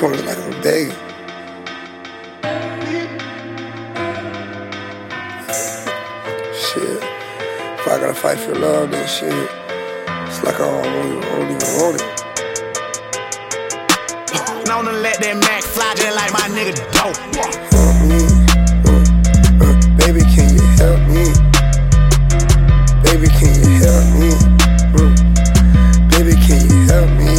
coming like I'm begging. Shit, if I gotta fight for love, then shit, it's like I don't even want it. Known to let that Mac fly just like my nigga dope. Help me, baby, can you help me? Baby, can you help me? Baby, can you help me?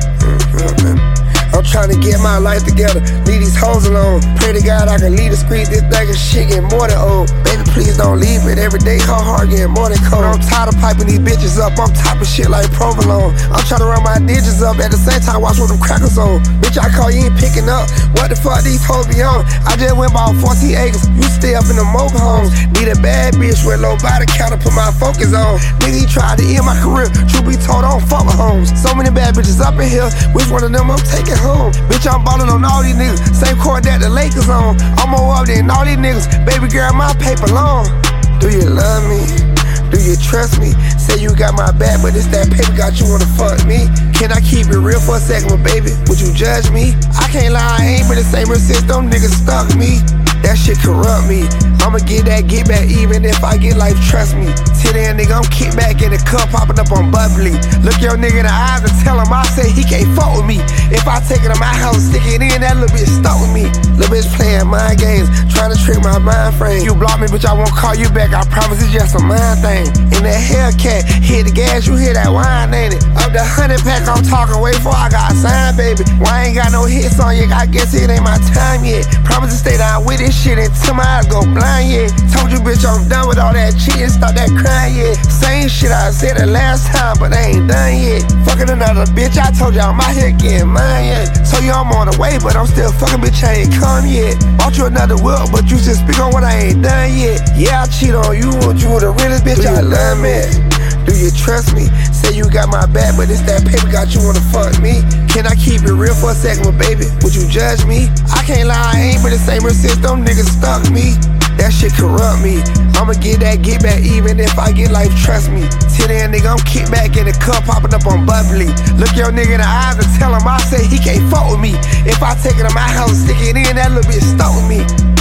I'm trying to get my life together, leave these hoes alone. Pray to God I can leave the street, this thing of shit getting more than old. Baby, please don't leave it, every day her heart getting more than cold. I'm tired of piping these bitches up, I'm typing shit like provolone. I'm trying to run my digits up, at the same time watch what them crackers on. Bitch, I call you ain't picking up, what the fuck these hoes be on? I just went bought 14 acres, you stay up in the mobile homes. Need a bad bitch with low body count to put my focus on. Nigga, he tried to end my career, truth be told, I don't fuck with homes. So many bad bitches up in here, which one of them I'm taking home? Bitch, I'm ballin' on all these niggas, same court that the Lakers on. I'm more up than all these niggas, baby girl, my paper long. Do you love me? Do you trust me? Say you got my back, but it's that paper got you wanna fuck me. Can I keep it real for a second, but baby, would you judge me? I can't lie, I ain't been the same since them niggas stuck me. That shit corrupt me. I'ma get back even if I get life, trust me. Till then, nigga, I'm kick back in the cup, popping up on bubbly. Look your nigga in the eyes and tell him I say he can't fuck with me. If I take it to my house, stick it in, that little bitch stuck with me. Little bitch playing mind games, trying to trick my mind frame. You block me, bitch, I won't call you back, I promise it's just a mind thing. In that Hellcat, hit the gas, you hear that wine, ain't it? Up the 100 pack, I'm talking way before I got signed, baby. Why I ain't got no hits on you, I guess it ain't my time yet. Promise to stay down with this shit until my eyes go blind, yeah. Told you, bitch, I'm done with all that cheating, stop that crying, yeah. Same shit I said the last time, but I ain't done yet. Fucking another bitch, I told you I'm out here getting mine, yeah. So you I'm on the way, but I'm still fucking, bitch, I ain't come yet. Bought you another whip, but you just speak on what I ain't done yet. Yeah, I cheat on you, want you the realest bitch, I love me. Do you trust me? Say you got my back, but it's that paper got you wanna fuck me. Can I keep it real for a second, but baby, would you judge me? I can't lie, I ain't been the same since them niggas stuck me. That shit corrupt me. I'ma get back even if I get life, trust me. Till then, nigga, I'm kick back in the cup, popping up on bubbly. Look your nigga in the eyes and tell him I say he can't fuck with me. If I take it to my house, stick it in, that little bitch stuck with me.